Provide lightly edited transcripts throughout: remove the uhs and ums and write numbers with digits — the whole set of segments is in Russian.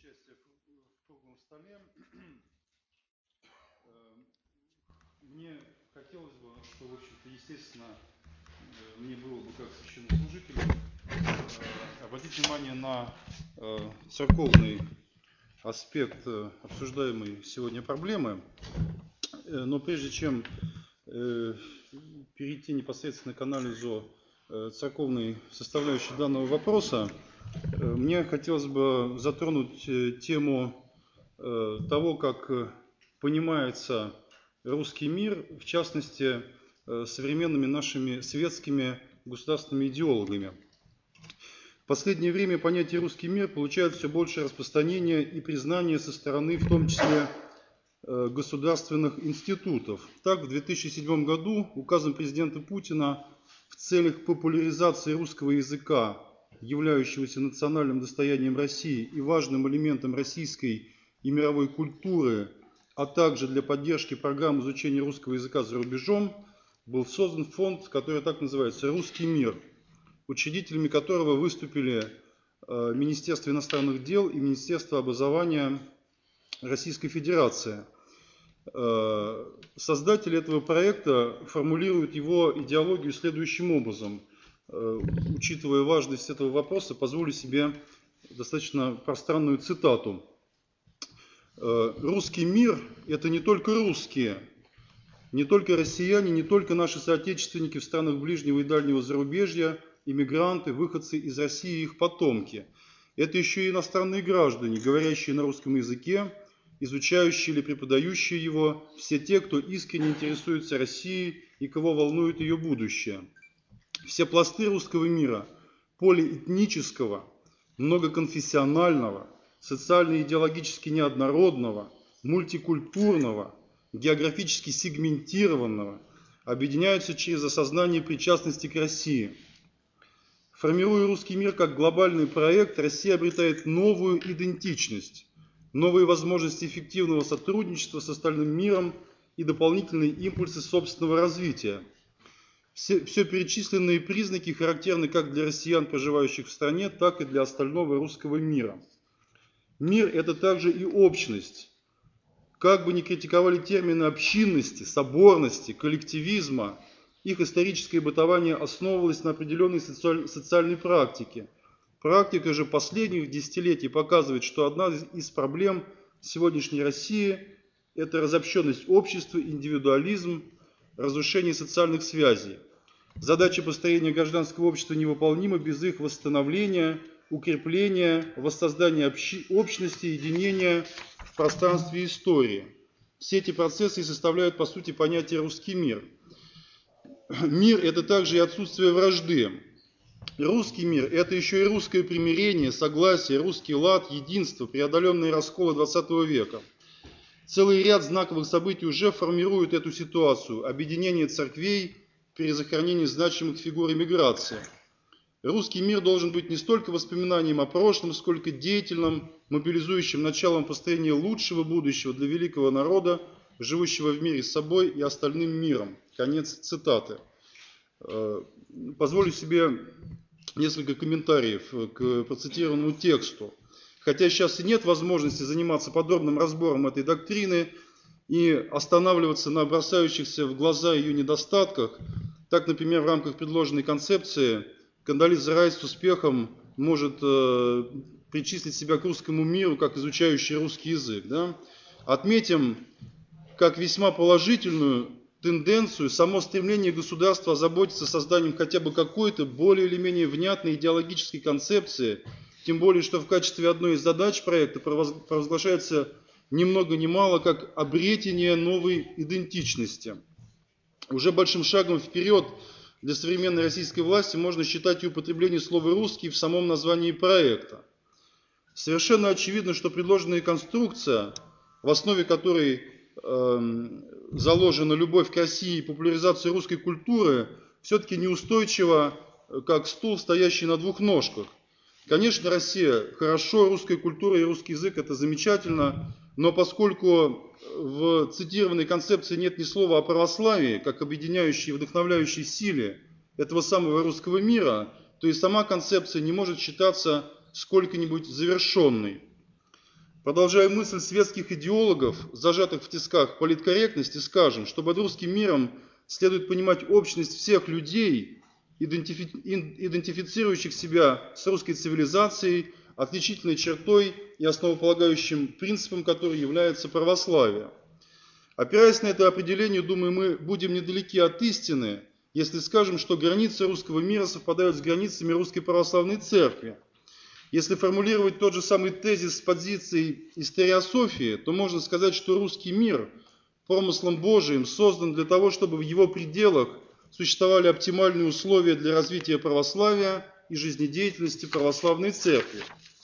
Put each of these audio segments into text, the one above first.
участие в круглом столе. Мне хотелось бы, что, в общем-то, естественно, мне было бы как священнослужителю обратить внимание на церковный аспект обсуждаемой сегодня проблемы. Но прежде чем перейти непосредственно к анализу церковной составляющей данного вопроса, мне хотелось бы затронуть тему того, как понимается русский мир, в частности, современными нашими светскими государственными идеологами. В последнее время понятие «русский мир» получает все большее распространение и признание со стороны, в том числе, государственных институтов. Так, в 2007 году указом президента Путина в целях популяризации русского языка, являющегося национальным достоянием России и важным элементом российской и мировой культуры, а также для поддержки программ изучения русского языка за рубежом, был создан фонд, который так называется «Русский мир», учредителями которого выступили Министерство иностранных дел и Министерство образования Российской Федерации. Создатели этого проекта формулируют его идеологию следующим образом. Учитывая важность этого вопроса, позволю себе достаточно пространную цитату. «Русский мир – это не только русские, не только россияне, не только наши соотечественники в странах ближнего и дальнего зарубежья, иммигранты, выходцы из России и их потомки. Это еще и иностранные граждане, говорящие на русском языке, изучающие или преподающие его, все те, кто искренне интересуется Россией и кого волнует ее будущее. Все пласты русского мира, полиэтнического, многоконфессионального, социально-идеологически неоднородного, мультикультурного, географически сегментированного, объединяются через осознание причастности к России. Формируя русский мир как глобальный проект, Россия обретает новую идентичность, новые возможности эффективного сотрудничества с остальным миром и дополнительные импульсы собственного развития. Все перечисленные признаки характерны как для россиян, проживающих в стране, так и для остального русского мира. Мир – это также и общность. Как бы ни критиковали термины общинности, соборности, коллективизма, их историческое бытование основывалось на определенной социальной практике. Практика же последних десятилетий показывает, что одна из проблем сегодняшней России – это разобщенность общества, индивидуализм, разрушение социальных связей. Задача построения гражданского общества невыполнима без их восстановления, укрепления, воссоздания общности, единения в пространстве истории. Все эти процессы и составляют, по сути, понятие «русский мир». Мир – это также и отсутствие вражды. Русский мир – это еще и русское примирение, согласие, русский лад, единство, преодоленные расколы XX века. Целый ряд знаковых событий уже формируют эту ситуацию. Объединение церквей, перезахоронение значимых фигур эмиграции. Русский мир должен быть не столько воспоминанием о прошлом, сколько деятельным, мобилизующим началом построения лучшего будущего для великого народа, живущего в мире с собой и остальным миром. Конец цитаты. Позволю себе несколько комментариев к процитированному тексту. Хотя сейчас и нет возможности заниматься подробным разбором этой доктрины и останавливаться на бросающихся в глаза ее недостатках, так, например, в рамках предложенной концепции Кондолиза Райс с успехом может причислить себя к русскому миру, как изучающий русский язык. Да? Отметим, как весьма положительную тенденцию само стремление государства озаботиться созданием хотя бы какой-то более или менее внятной идеологической концепции, тем более, что в качестве одной из задач проекта провозглашается ни много ни мало как обретение новой идентичности. Уже большим шагом вперед для современной российской власти можно считать и употребление слова «русский» в самом названии проекта. Совершенно очевидно, что предложенная конструкция, в основе которой заложена любовь к России и популяризация русской культуры, все-таки неустойчива, как стул, стоящий на двух ножках. Конечно, Россия хорошо, русская культура и русский язык – это замечательно, но поскольку в цитированной концепции нет ни слова о православии, как объединяющей и вдохновляющей силе этого самого русского мира, то и сама концепция не может считаться сколько-нибудь завершенной. Продолжая мысль светских идеологов, зажатых в тисках политкорректности, скажем, что под русским миром следует понимать общность всех людей, идентифицирующих себя с русской цивилизацией, отличительной чертой и основополагающим принципом которой является православие. Опираясь на это определение, думаю, мы будем недалеки от истины, если скажем, что границы русского мира совпадают с границами Русской Православной Церкви. Если формулировать тот же самый тезис с позицией историософии, то можно сказать, что русский мир промыслом Божиим создан для того, чтобы в его пределах существовали оптимальные условия для развития православия и жизнедеятельности православной церкви.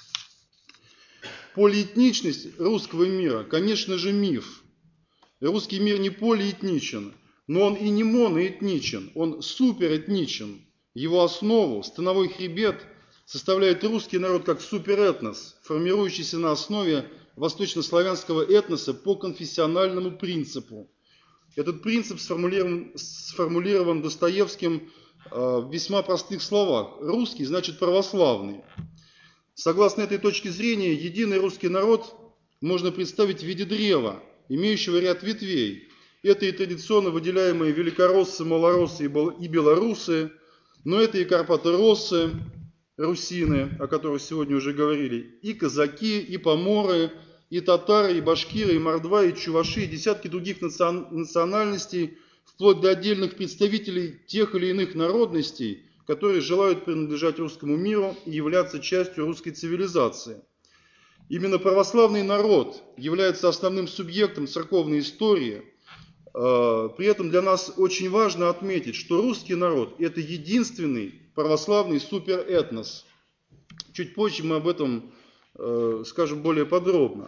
Полиэтничность русского мира, конечно же, миф. Русский мир не полиэтничен, но он и не моноэтничен, он суперэтничен. Его основу, становой хребет, составляет русский народ как суперэтнос, формирующийся на основе восточнославянского этноса по конфессиональному принципу. Этот принцип сформулирован Достоевским в весьма простых словах. Русский значит православный. Согласно этой точке зрения, единый русский народ можно представить в виде древа, имеющего ряд ветвей. Это и традиционно выделяемые великороссы, малороссы и белорусы, но это и карпатороссы, русины, о которых сегодня уже говорили, и казаки, и поморы, и татары, и башкиры, и мордва, и чуваши, и десятки других национальностей, вплоть до отдельных представителей тех или иных народностей, которые желают принадлежать русскому миру и являться частью русской цивилизации. Именно православный народ является основным субъектом церковной истории. При этом для нас очень важно отметить, что русский народ – это единственный православный суперэтнос. Чуть позже мы об этом скажем более подробно.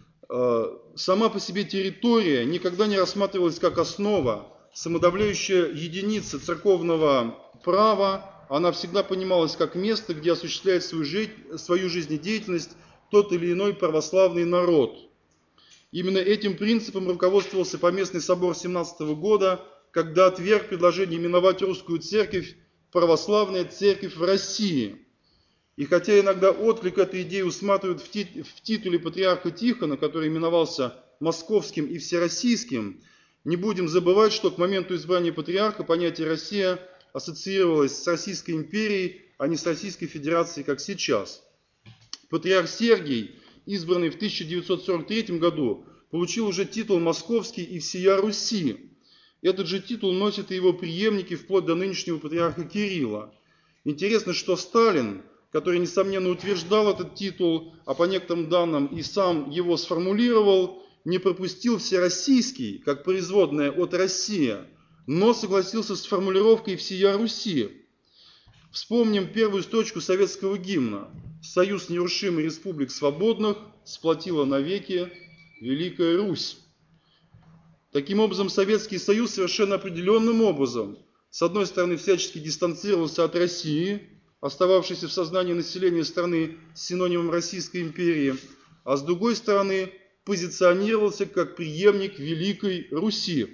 Сама по себе территория никогда не рассматривалась как основа, самодовлеющая единица церковного права. Она всегда понималась как место, где осуществляет свою жизнедеятельность тот или иной православный народ. Именно этим принципом руководствовался Поместный собор 17 года, когда отверг предложение именовать русскую церковь православная церковь в России. И хотя иногда отклик этой идеи усматривают в титуле патриарха Тихона, который именовался московским и всероссийским, не будем забывать, что к моменту избрания патриарха понятие «Россия» ассоциировалось с Российской империей, а не с Российской Федерацией, как сейчас. Патриарх Сергий, избранный в 1943 году, получил уже титул «Московский» и «Всея Руси». Этот же титул носят и его преемники вплоть до нынешнего патриарха Кирилла. Интересно, что Сталин, который, несомненно, утверждал этот титул, а по некоторым данным и сам его сформулировал, не пропустил всероссийский, как производная от «Россия», но согласился с формулировкой «Всея Руси». Вспомним первую строчку советского гимна. «Союз нерушимый республик свободных сплотила навеки Великая Русь». Таким образом, Советский Союз совершенно определенным образом, с одной стороны, всячески дистанцировался от России, остававшейся в сознании населения страны синонимом Российской империи, а с другой стороны, позиционировался как преемник Великой Руси.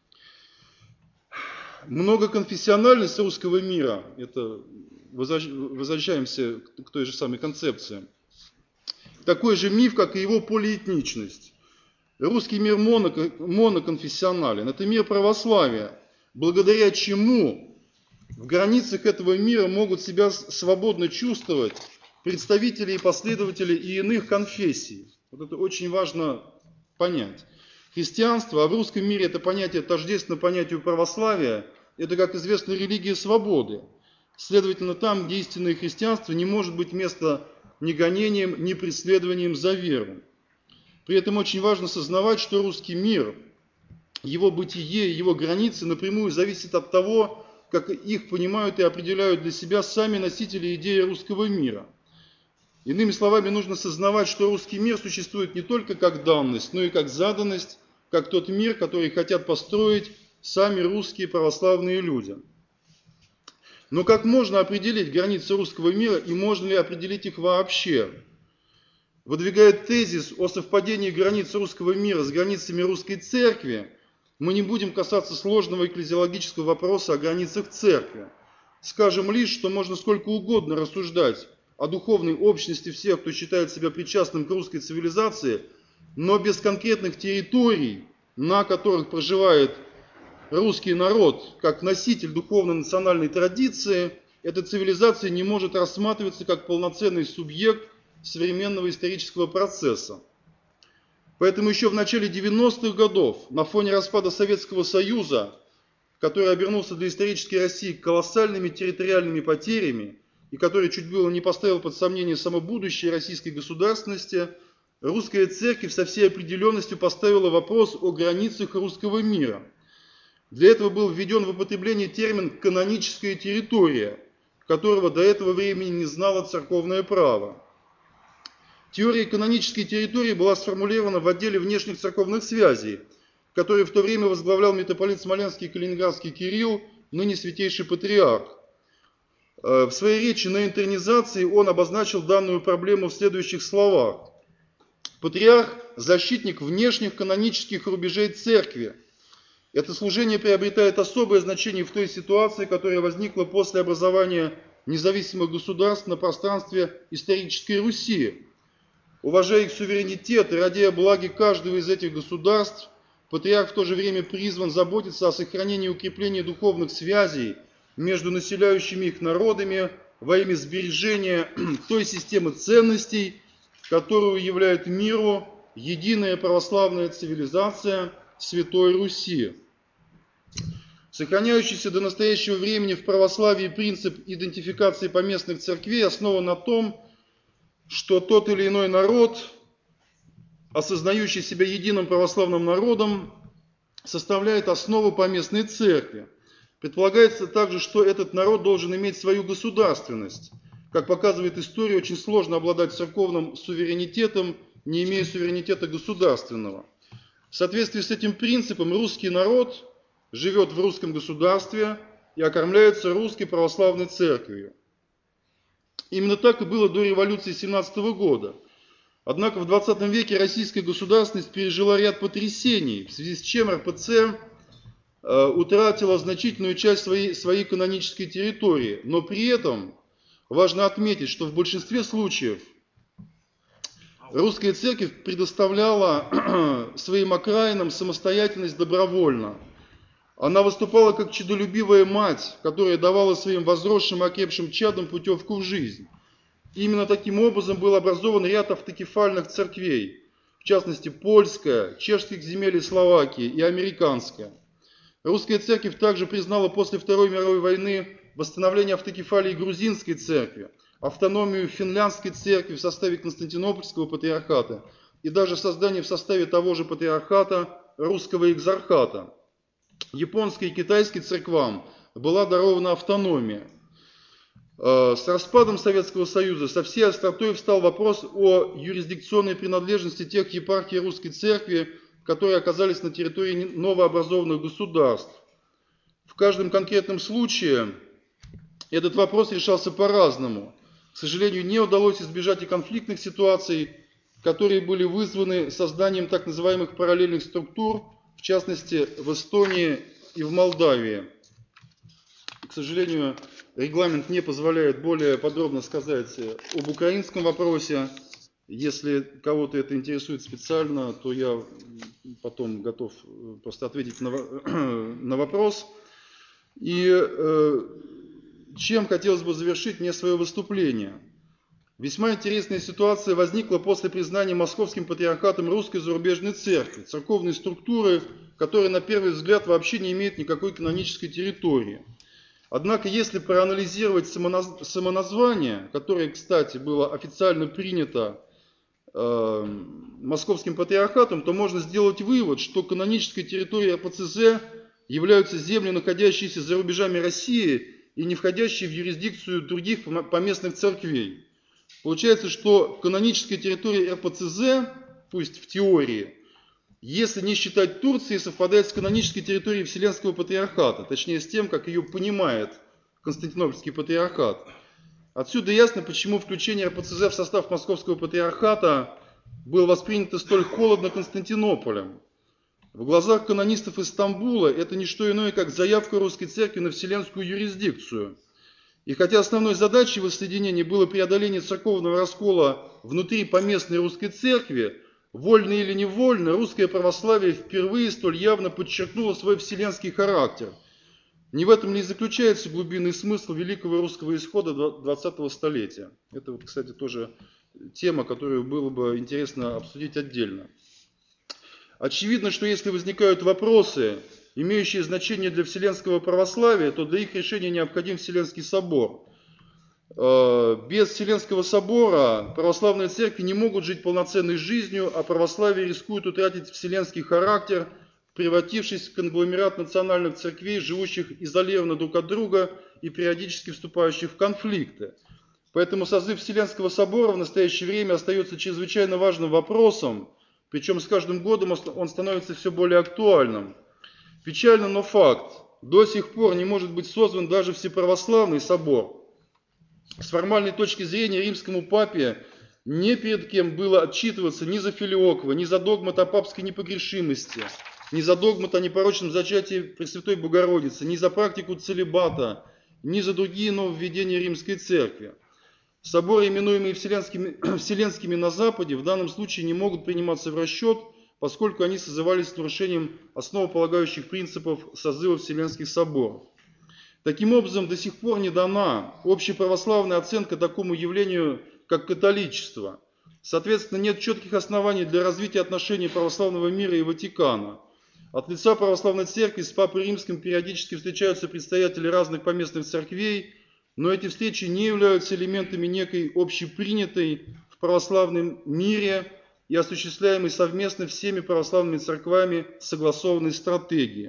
Многоконфессиональность русского мира, это возвращаемся к той же самой концепции, такой же миф, как и его полиэтничность. Русский мир моноконфессионален, это мир православия, благодаря чему в границах этого мира могут себя свободно чувствовать представители и последователи и иных конфессий. Вот это очень важно понять. Христианство, а в русском мире это понятие тождественно понятию православия, это, как известно, религия свободы. Следовательно, там, где истинное христианство не может быть места ни гонением, ни преследованием за веру. При этом очень важно сознавать, что русский мир, его бытие, его границы напрямую зависят от того, как их понимают и определяют для себя сами носители идеи русского мира. Иными словами, нужно сознавать, что русский мир существует не только как данность, но и как заданность, как тот мир, который хотят построить сами русские православные люди. Но как можно определить границы русского мира и можно ли определить их вообще? Выдвигая тезис о совпадении границ русского мира с границами русской церкви, мы не будем касаться сложного экклезиологического вопроса о границах церкви. Скажем лишь, что можно сколько угодно рассуждать о духовной общности всех, кто считает себя причастным к русской цивилизации, но без конкретных территорий, на которых проживает русский народ, как носитель духовно-национальной традиции, эта цивилизация не может рассматриваться как полноценный субъект современного исторического процесса. Поэтому еще в начале 90-х годов, на фоне распада Советского Союза, который обернулся для исторической России колоссальными территориальными потерями и который чуть было не поставил под сомнение само будущее российской государственности, русская церковь со всей определенностью поставила вопрос о границах русского мира. Для этого был введен в употребление термин «каноническая территория», которого до этого времени не знало церковное право. Теория канонической территории была сформулирована в отделе внешних церковных связей, который в то время возглавлял митрополит Смоленский и Калининградский Кирилл, ныне святейший патриарх. В своей речи на интернизации он обозначил данную проблему в следующих словах. Патриарх – защитник внешних канонических рубежей церкви. Это служение приобретает особое значение в той ситуации, которая возникла после образования независимых государств на пространстве исторической Руси. Уважая их суверенитет и ради блага каждого из этих государств, патриарх в то же время призван заботиться о сохранении и укреплении духовных связей между населяющими их народами во имя сбережения той системы ценностей, которую являет миру единая православная цивилизация Святой Руси. Сохраняющийся до настоящего времени в православии принцип идентификации поместных церквей основан на том, что тот или иной народ, осознающий себя единым православным народом, составляет основу поместной церкви. Предполагается также, что этот народ должен иметь свою государственность. Как показывает история, очень сложно обладать церковным суверенитетом, не имея суверенитета государственного. В соответствии с этим принципом русский народ живет в русском государстве и окормляется русской православной церковью. Именно так и было до революции 17 года. Однако в 20 веке российская государственность пережила ряд потрясений, в связи с чем РПЦ утратила значительную часть своей канонической территории. Но при этом важно отметить, что в большинстве случаев русская церковь предоставляла своим окраинам самостоятельность добровольно. Она выступала как чадолюбивая мать, которая давала своим возросшим и окрепшим чадам путевку в жизнь. Именно таким образом был образован ряд автокефальных церквей, в частности польская, чешских земель и Словакии и американская. Русская церковь также признала после Второй мировой войны восстановление автокефалии грузинской церкви, автономию финляндской церкви в составе Константинопольского патриархата и даже создание в составе того же патриархата русского экзархата. Японской и китайской церквам была дарована автономия. С распадом Советского Союза со всей остротой встал вопрос о юрисдикционной принадлежности тех епархий русской церкви, которые оказались на территории новообразованных государств. В каждом конкретном случае этот вопрос решался по-разному. К сожалению, не удалось избежать и конфликтных ситуаций, которые были вызваны созданием так называемых параллельных структур, в частности в Эстонии и в Молдавии. К сожалению, регламент не позволяет более подробно сказать об украинском вопросе. Если кого-то это интересует специально, то я потом готов просто ответить на вопрос. И чем хотелось бы завершить мне свое выступление. Весьма интересная ситуация возникла после признания Московским патриархатом Русской зарубежной церкви, церковной структуры, которая на первый взгляд вообще не имеет никакой канонической территории. Однако, если проанализировать самоназвание, которое, кстати, было официально принято Московским патриархатом, то можно сделать вывод, что канонической территорией РПЦЗ являются земли, находящиеся за рубежами России и не входящие в юрисдикцию других поместных церквей. Получается, что каноническая территория РПЦЗ, пусть в теории, если не считать Турции, совпадает с канонической территорией Вселенского патриархата, точнее с тем, как ее понимает Константинопольский патриархат. Отсюда ясно, почему включение РПЦЗ в состав Московского патриархата было воспринято столь холодно Константинополем. В глазах канонистов из Стамбула это не что иное, как заявка русской церкви на вселенскую юрисдикцию. И хотя основной задачей воссоединения было преодоление церковного раскола внутри поместной русской церкви, вольно или невольно русское православие впервые столь явно подчеркнуло свой вселенский характер. Не в этом ли заключается глубинный смысл великого русского исхода 20-го столетия? Это, вот, кстати, тоже тема, которую было бы интересно обсудить отдельно. Очевидно, что если возникают вопросы, имеющие значение для вселенского православия, то для их решения необходим Вселенский собор. Без Вселенского собора православные церкви не могут жить полноценной жизнью, а православие рискует утратить вселенский характер, превратившись в конгломерат национальных церквей, живущих изолированно друг от друга и периодически вступающих в конфликты. Поэтому созыв Вселенского собора в настоящее время остается чрезвычайно важным вопросом, причем с каждым годом он становится все более актуальным. Печально, но факт. До сих пор не может быть создан даже Всеправославный собор. С формальной точки зрения римскому папе не перед кем было отчитываться ни за Филиокова, ни за догмат о папской непогрешимости, ни за догмат о непорочном зачатии Пресвятой Богородицы, ни за практику целибата, ни за другие нововведения римской церкви. Соборы, именуемые вселенскими на Западе, в данном случае не могут приниматься в расчет, поскольку они созывались с нарушением основополагающих принципов созыва Вселенских соборов. Таким образом, до сих пор не дана общеправославная оценка такому явлению, как католичество. Соответственно, нет четких оснований для развития отношений православного мира и Ватикана. От лица православной церкви с Папой Римским периодически встречаются представители разных поместных церквей, но эти встречи не являются элементами некой общепринятой в православном мире и осуществляемой совместно всеми православными церквами согласованной стратегии.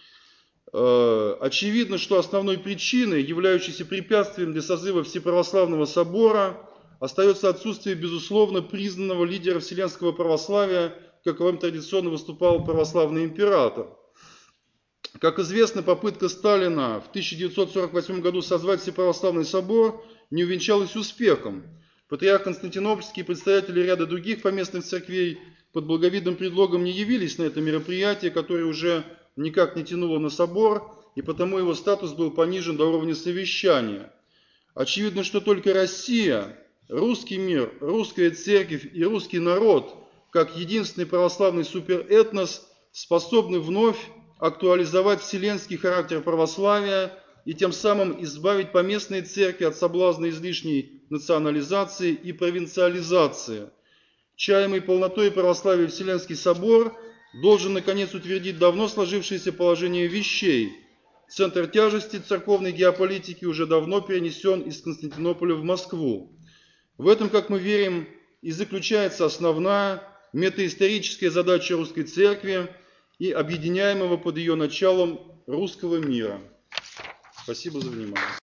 Очевидно, что основной причиной, являющейся препятствием для созыва Всеправославного собора, остается отсутствие безусловно признанного лидера вселенского православия, каковым традиционно выступал православный император. Как известно, попытка Сталина в 1948 году созвать Всеправославный собор не увенчалась успехом. Патриарх Константинопольский и представители ряда других поместных церквей под благовидным предлогом не явились на это мероприятие, которое уже никак не тянуло на собор, и потому его статус был понижен до уровня совещания. Очевидно, что только Россия, русский мир, русская церковь и русский народ, как единственный православный суперэтнос, способны вновь актуализовать вселенский характер православия и тем самым избавить поместные церкви от соблазна излишней национализации и провинциализации. Чаемый полнотой православия Вселенский собор должен наконец утвердить давно сложившееся положение вещей. Центр тяжести церковной геополитики уже давно перенесен из Константинополя в Москву. В этом, как мы верим, и заключается основная метаисторическая задача русской церкви и объединяемого под ее началом русского мира. Спасибо за внимание.